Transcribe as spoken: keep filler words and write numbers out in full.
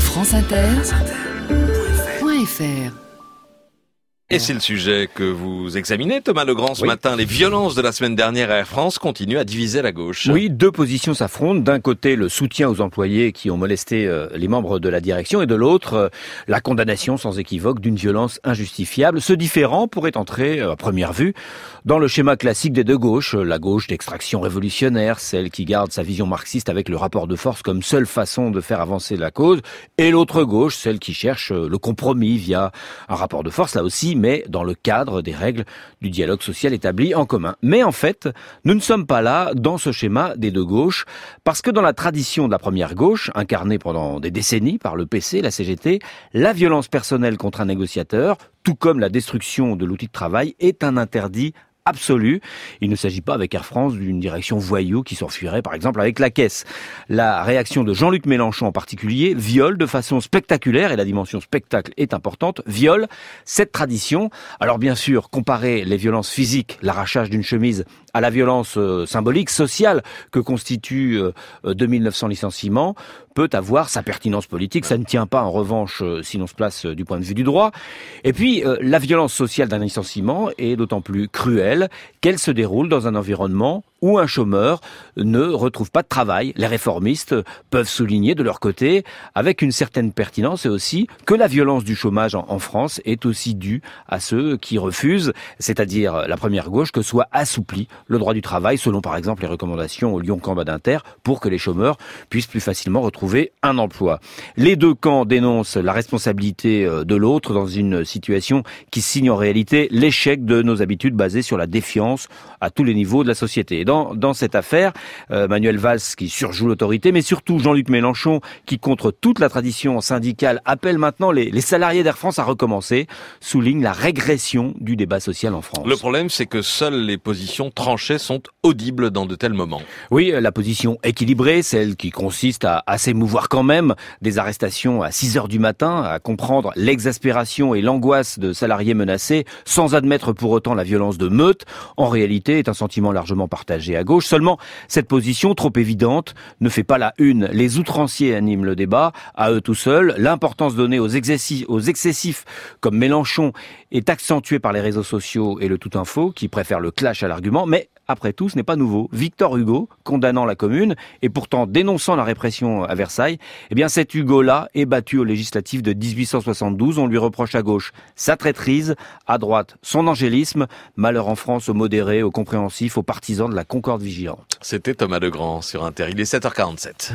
franceinter.fr. Et c'est le sujet que vous examinez, Thomas Legrand, ce oui. matin. Les violences de la semaine dernière à Air France continuent à diviser la gauche. Oui, deux positions s'affrontent. D'un côté, le soutien aux employés qui ont molesté euh, les membres de la direction, et de l'autre, euh, la condamnation sans équivoque d'une violence injustifiable. Ce différend pourrait entrer, euh, à première vue, dans le schéma classique des deux gauches. La gauche d'extraction révolutionnaire, celle qui garde sa vision marxiste avec le rapport de force comme seule façon de faire avancer la cause, et l'autre gauche, celle qui cherche le compromis via un rapport de force, là aussi, mais dans le cadre des règles du dialogue social établi en commun. Mais en fait, nous ne sommes pas là dans ce schéma des deux gauches, parce que dans la tradition de la première gauche, incarnée pendant des décennies par le P C, la C G T, la violence personnelle contre un négociateur, tout comme la destruction de l'outil de travail, est un interdit absolu. Il ne s'agit pas avec Air France d'une direction voyou qui s'enfuirait par exemple avec la caisse. La réaction de Jean-Luc Mélenchon en particulier viole de façon spectaculaire, et la dimension spectacle est importante, viole cette tradition. Alors bien sûr, comparer les violences physiques, l'arrachage d'une chemise, à la violence euh, symbolique, sociale que constitue euh, deux mille neuf cents licenciements peut avoir sa pertinence politique. Ça ne tient pas en revanche euh, si l'on se place euh, du point de vue du droit. Et puis, euh, la violence sociale d'un licenciement est d'autant plus cruelle qu'elle se déroule dans un environnement où un chômeur ne retrouve pas de travail. Les réformistes peuvent souligner de leur côté, avec une certaine pertinence, et aussi que la violence du chômage en France est aussi due à ceux qui refusent, c'est-à-dire la première gauche, que soit assoupli le droit du travail, selon par exemple les recommandations au Lyon-Camp-Badinter, pour que les chômeurs puissent plus facilement retrouver un emploi. Les deux camps dénoncent la responsabilité de l'autre dans une situation qui signe en réalité l'échec de nos habitudes basées sur la défiance à tous les niveaux de la société. Et dans, dans cette affaire, euh, Manuel Valls qui surjoue l'autorité, mais surtout Jean-Luc Mélenchon qui, contre toute la tradition syndicale, appelle maintenant les, les salariés d'Air France à recommencer, souligne la régression du débat social en France. Le problème, c'est que seules les positions tranchées sont audibles dans de tels moments. Oui, la position équilibrée, celle qui consiste à, à s'émouvoir quand même des arrestations à six heures du matin, à comprendre l'exaspération et l'angoisse de salariés menacés, sans admettre pour autant la violence de meute, en réalité est un sentiment largement partagé à gauche. Seulement, cette position, trop évidente, ne fait pas la une. Les outranciers animent le débat, à eux tout seuls. L'importance donnée aux excessifs, aux excessifs comme Mélenchon est accentuée par les réseaux sociaux et le tout info, qui préfèrent le clash à l'argument, mais après tout, ce n'est pas nouveau. Victor Hugo, condamnant la Commune et pourtant dénonçant la répression à Versailles, eh bien cet Hugo-là est battu aux législatives de dix-huit cent soixante-douze. On lui reproche à gauche sa traîtrise, à droite son angélisme. Malheur en France aux modérés, aux compréhensifs, aux partisans de la concorde vigilante. C'était Thomas Legrand sur Inter. Il est sept heures quarante-sept.